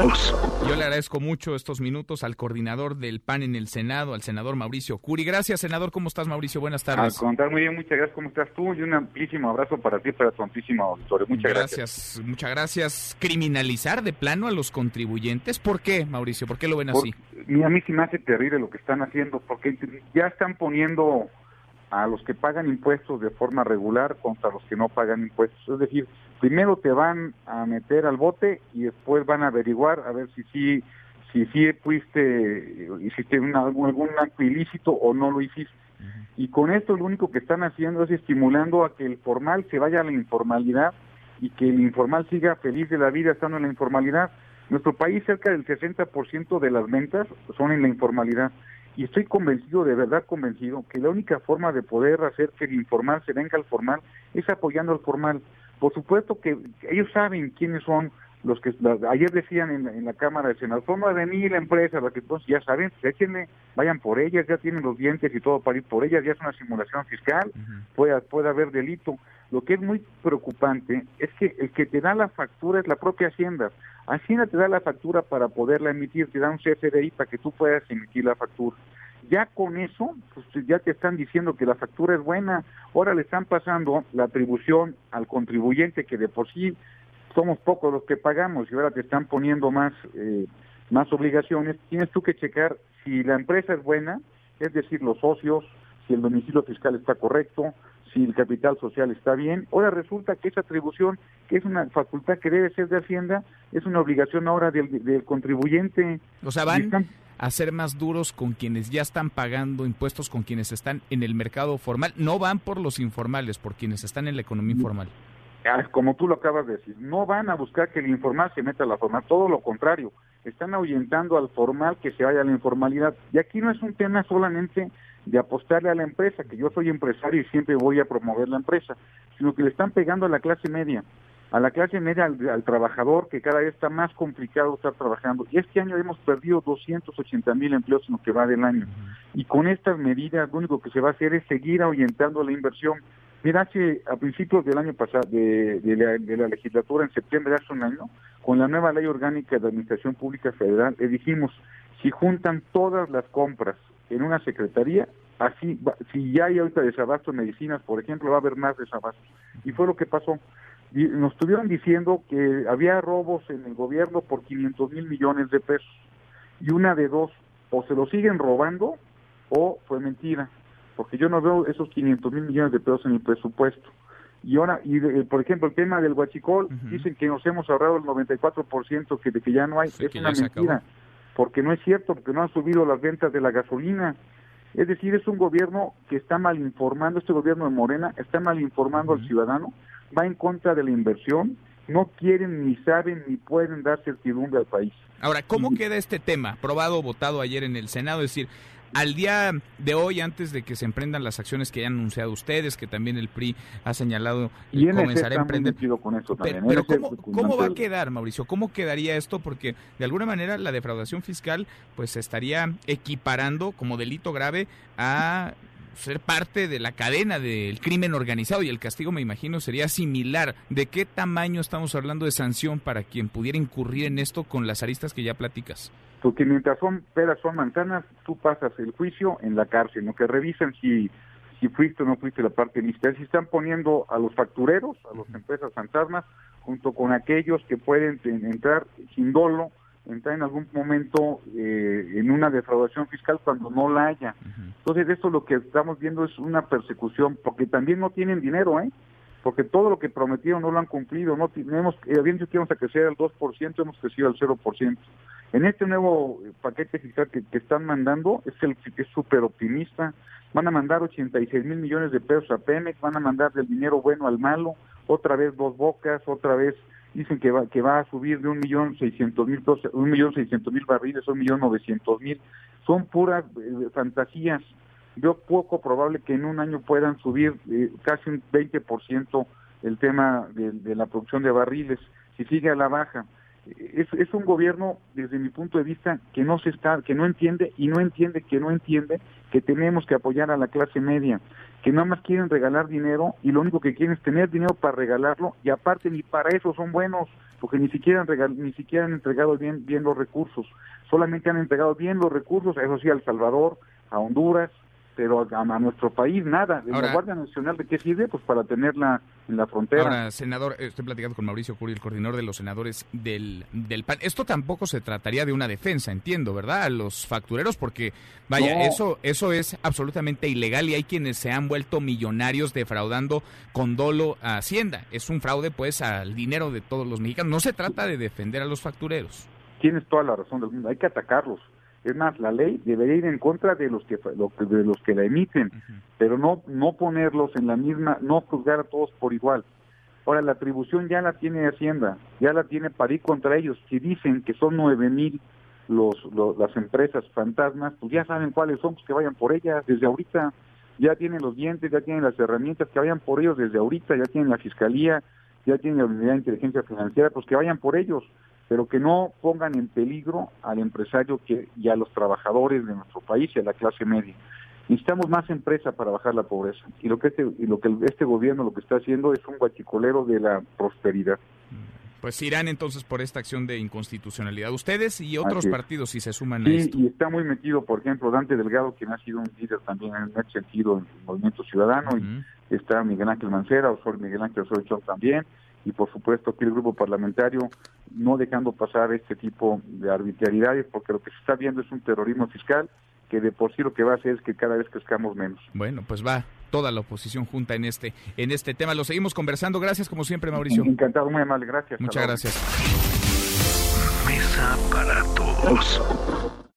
todos. Yo le agradezco mucho estos minutos al coordinador del PAN en el Senado, al senador Mauricio Curi. Gracias, senador. ¿Cómo estás, Mauricio? Buenas tardes. Al contrario, muy bien, muchas gracias. ¿Cómo estás tú? Y un amplísimo abrazo para ti y para tu amplísimo auditorio. Muchas gracias. Muchas gracias. ¿Criminalizar de plano a los contribuyentes? ¿Por qué, Mauricio? ¿Por qué lo ven así? A mí sí me hace terrible lo que están haciendo, porque ya están poniendo a los que pagan impuestos de forma regular contra los que no pagan impuestos. Es decir, primero te van a meter al bote y después van a averiguar a ver si hiciste algún acto ilícito o no lo hiciste. Y con esto lo único que están haciendo es estimulando a que el formal se vaya a la informalidad y que el informal siga feliz de la vida estando en la informalidad. Nuestro país, cerca del 60% de las ventas son en la informalidad. Y estoy convencido, de verdad convencido, que la única forma de poder hacer que el informal se venga al formal es apoyando al formal. Por supuesto que ellos saben quiénes son los que ayer decían en la Cámara de Senado, forma de mí la empresa, la que pues ya saben, échenle, vayan por ellas, ya tienen los dientes y todo para ir por ellas, ya es una simulación fiscal, puede haber delito. Lo que es muy preocupante es que el que te da la factura es la propia Hacienda. Hacienda te da la factura para poderla emitir, te da un CFDI para que tú puedas emitir la factura. Ya con eso, pues ya te están diciendo que la factura es buena, ahora le están pasando la atribución al contribuyente, que de por sí somos pocos los que pagamos, y ahora te están poniendo más obligaciones. Tienes tú que checar si la empresa es buena, es decir, los socios, si el domicilio fiscal está correcto, si el capital social está bien. Ahora resulta que esa atribución, que es una facultad que debe ser de Hacienda, es una obligación ahora del contribuyente. O sea, van a ser más duros con quienes ya están pagando impuestos, con quienes están en el mercado formal. No van por los informales, por quienes están en la economía informal. Como tú lo acabas de decir, no van a buscar que el informal se meta a la formal, todo lo contrario, están ahuyentando al formal que se vaya a la informalidad. Y aquí no es un tema solamente de apostarle a la empresa, que yo soy empresario y siempre voy a promover la empresa, sino que le están pegando a la clase media, al trabajador, que cada vez está más complicado estar trabajando. Y este año hemos perdido 280,000 empleos en lo que va del año. Y con estas medidas lo único que se va a hacer es seguir ahuyentando la inversión. Mira, a principios del año pasado, de la legislatura, en septiembre de hace un año, con la nueva Ley Orgánica de Administración Pública Federal, le dijimos, si juntan todas las compras en una secretaría, así si ya hay ahorita desabasto en medicinas, por ejemplo, va a haber más desabasto. Y fue lo que pasó. Y nos estuvieron diciendo que había robos en el gobierno por 500,000 millones de pesos. Y una de dos, o se lo siguen robando o fue mentira. Porque yo no veo esos 500,000 millones de pesos en el presupuesto. Y ahora, por ejemplo, el tema del huachicol, dicen que nos hemos ahorrado el 94% de que ya no hay. Sí, es una mentira, porque no es cierto, porque no han subido las ventas de la gasolina. Es decir, es un gobierno que está mal informando, este gobierno de Morena está mal informando al ciudadano, va en contra de la inversión, no quieren, ni saben, ni pueden dar certidumbre al país. Ahora, ¿cómo queda este tema? Aprobado, votado ayer en el Senado, es decir, al día de hoy, antes de que se emprendan las acciones que ya han anunciado ustedes, que también el PRI ha señalado y comenzará a emprender. Con eso también. Pero ¿cómo va a quedar, Mauricio? ¿Cómo quedaría esto? Porque de alguna manera la defraudación fiscal pues se estaría equiparando como delito grave a ser parte de la cadena del crimen organizado, y el castigo, me imagino, sería similar. ¿De qué tamaño estamos hablando de sanción para quien pudiera incurrir en esto con las aristas que ya platicas? Porque mientras son peras, son manzanas, tú pasas el juicio en la cárcel, ¿no? Que revisen si fuiste o no fuiste la parte lista. Si están poniendo a los factureros, a las empresas fantasmas, junto con aquellos que pueden entrar sin dolo, entrar en algún momento en una defraudación fiscal cuando no la haya. Entonces, esto lo que estamos viendo es una persecución, porque también no tienen dinero, porque todo lo que prometieron no lo han cumplido. No tenemos, habían dicho que íbamos a crecer al 2%, hemos crecido al 0%. En este nuevo paquete fiscal que están mandando, es súper optimista, van a mandar 86,000 millones de pesos a Pemex, van a mandar del dinero bueno al malo, otra vez Dos Bocas, otra vez dicen que va a subir de 1,600,000 pesos, 1,600,000 barriles, 1,900,000, son puras fantasías. Veo poco probable que en un año puedan subir casi un 20% el tema de la producción de barriles, si sigue a la baja. Es un gobierno, desde mi punto de vista, que no entiende que tenemos que apoyar a la clase media, que nada más quieren regalar dinero y lo único que quieren es tener dinero para regalarlo, y aparte ni para eso son buenos, porque ni siquiera han entregado bien los recursos, solamente han entregado bien los recursos, eso sí, a El Salvador, a Honduras, pero a nuestro país nada. De la Guardia Nacional, ¿de qué sirve? Pues para tenerla en la frontera. Ahora, senador, estoy platicando con Mauricio Curi, el coordinador de los senadores del PAN. Esto tampoco se trataría de una defensa, entiendo, ¿verdad? A los factureros, porque, vaya, no. Eso es absolutamente ilegal y hay quienes se han vuelto millonarios defraudando con dolo a Hacienda. Es un fraude, pues, al dinero de todos los mexicanos. No se trata de defender a los factureros. Tienes toda la razón del mundo, hay que atacarlos. Es más, la ley debería ir en contra de los que la emiten, pero no ponerlos en la misma, no juzgar a todos por igual. Ahora, la atribución ya la tiene Hacienda, ya la tiene para ir contra ellos. Si dicen que son 9,000 las empresas fantasmas, pues ya saben cuáles son, pues que vayan por ellas desde ahorita. Ya tienen los dientes, ya tienen las herramientas, que vayan por ellos desde ahorita, ya tienen la Fiscalía, ya tienen la Unidad de Inteligencia Financiera, pues que vayan por ellos, pero que no pongan en peligro al empresario y a los trabajadores de nuestro país y a la clase media. Necesitamos más empresa para bajar la pobreza, y lo que este gobierno lo que está haciendo es un guachicolero de la prosperidad. Pues irán entonces por esta acción de inconstitucionalidad ustedes y otros partidos si se suman a esto. Sí, y está muy metido, por ejemplo, Dante Delgado, quien ha sido un líder también en ese sentido en el Movimiento Ciudadano, y está Miguel Ángel Mancera, Miguel Ángel Osorio Chong también, y por supuesto aquí el grupo parlamentario no dejando pasar este tipo de arbitrariedades, porque lo que se está viendo es un terrorismo fiscal que de por sí lo que va a hacer es que cada vez crezcamos menos. Bueno, pues va toda la oposición junta en este tema. Lo seguimos conversando. Gracias como siempre, Mauricio. Encantado, muy amable, gracias. Muchas gracias. Mesa para todos.